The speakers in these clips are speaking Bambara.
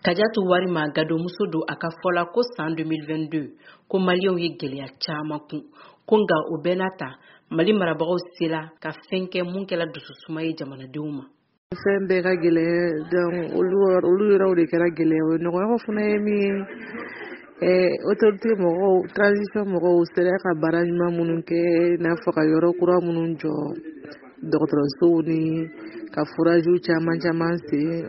Kadiatou Warima Gado muso do a ka fɔ la ko san 2022 ko Maliyɛnw ye gɛlɛya caman kun ko nka o bɛɛ n'a ta Mali marabagaw sela ka fɛn kɛ mun kɛla dususuma ye jamanadenw ma. Fɛn bɛɛ ka gɛlɛya donc olu yɛrɛw de kɛra gɛlɛya ye nɔgɔya fana ye min ye autorité mɔgɔw transition mɔgɔw sera ka baara ɲuman minnu kɛ n'a fɔ ka yɔrɔ kura minnu jɔ dɔgɔtɔrɔsow ni ka forages caman sen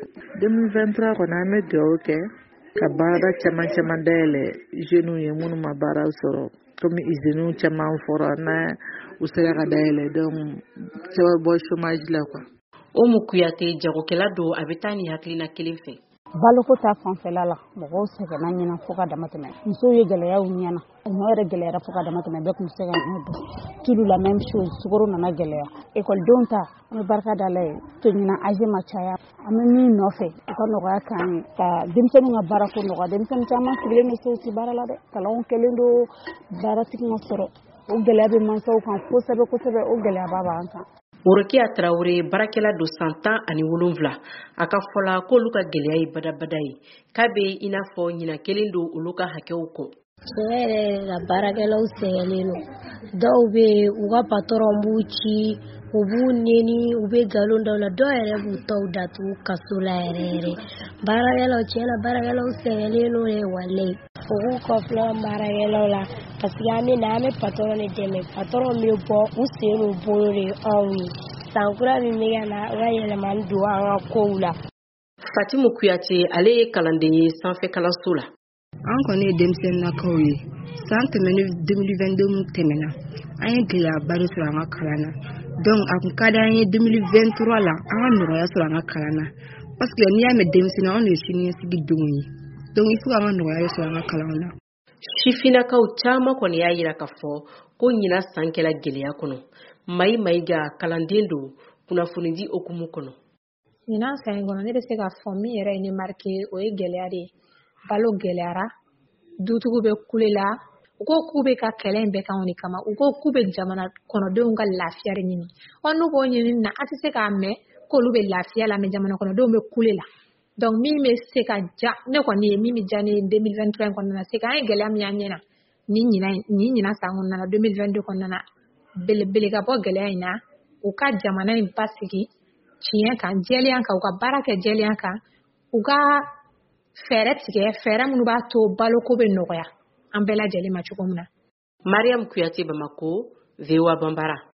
2023 kɔni an bɛ dugawu kɛ ka baara caman dayɛlɛ jeunes ye minnu ma baara sɔrɔ komi usines caman fɔra na u sera ka dayɛlɛ donc cɛw bɔ chômage la quoi. Oumou Kouyaté jagokɛla do a bɛ taa ni hakilina kelen fɛ. Baloko ta fanfɛla la mɔgɔw sɛgɛnna ɲina fo ka dama tɛmɛ musow ye gɛlɛyaw ɲana ɲɔ yɛrɛ gɛlɛyara fo ka dama tɛmɛ bɛɛ kun bɛ se ka ɲɔ dɔn tulu la même chose sukaro nana gɛlɛya ekɔlidenw ta an bɛ barika da la ye to ɲina âge ma caya an bɛ min nɔfɛ u ka nɔgɔya k'an ye ka denmisɛnninw ka baarako nɔgɔya denmisɛnnin caman sigilen bɛ se u ti baara la dɛ kalanw kɛlen do baaratigi ma sɔrɔ o gɛlɛya bɛ mansaw kan kosɛbɛ o gɛlɛyaba b'an kan. Worokiya Traoré barakɛla do san 17 a ka fɔ la k'olu ka gɛlɛya ye badabada ye k'a bɛ i n'a fɔ ɲina kelen do olu ka hakɛw kɔ. Tiɲɛ yɛrɛ la baarakɛlaw sɛgɛnnen do dɔw bɛ u ka patron b'u ci u b'u neni u bɛ galon daw la dɔw yɛrɛ b'u taw datugu kaso la yɛrɛ baarakɛlaw tiɲɛna baarakɛlaw sɛgɛnnen do ye walayi u k'u kɔfilɛ baarakɛlaw la parce que an bɛ patron de dɛmɛ patron bɛ bɔ u sen n'u bolo de anw ye san kura min bɛ ka na u ka yɛlɛmani don an ka kow la. Fatimou Kouyaté ale ye kalanden ye sanfɛ kalanso la. An kɔni ye denmisɛnninnakaw ye san tɛmɛnen 2022 tɛmɛna an ye gɛlɛyaba de sɔrɔ an ka kalan na donc a kun ka di an ye 2023 la an ka nɔgɔya sɔrɔ an ka kalan na parce que n'i y'a mɛn denmisɛnnin anw de ye siniɲɛsigi denw ye donc il faut an ka nɔgɔya sɔrɔ an ka kalan na. Sifinnakaw caman kɔni y'a yira k'a fɔ ko ɲina san kɛla gɛlɛya kɔnɔ Mayi Mayiga kalanden do kunnafonidi okumu kɔnɔ. Ɲina san kɔnɔ ne bɛ se ka fɔ min yɛrɛ ye ne marqué o ye gɛlɛya de ye balo gɛlɛyara dutigiw bɛ kule la u ko k'u bɛ ka kɛlɛ in bɛɛ kan o de kama u ko k'u bɛ jamana kɔnɔdenw ka lafiya de ɲini n'u b'o ɲini na a tɛ se k'a mɛn k'olu bɛ lafiya la mais jamana kɔnɔdenw bɛ kule la donc min bɛ se ka ja ne kɔni ye min bɛ ja ne 2023 kɔnɔna na c'est que an ye gɛlɛya min y'an ɲɛna ni ɲina san kɔnɔna na 2022 kɔnɔna na belebele ka bɔ gɛlɛya in na u ka jamana in basigi tiɲɛ kan jɛlenya kan u ka baara kɛ jɛlenya kan u ka fɛɛrɛ tigɛ fɛɛrɛ minnu b'a to baloko bɛ nɔgɔya an bɛɛ lajɛlen ma cogo min na. Mariam Kouyaté Bamako, VOA Bambara.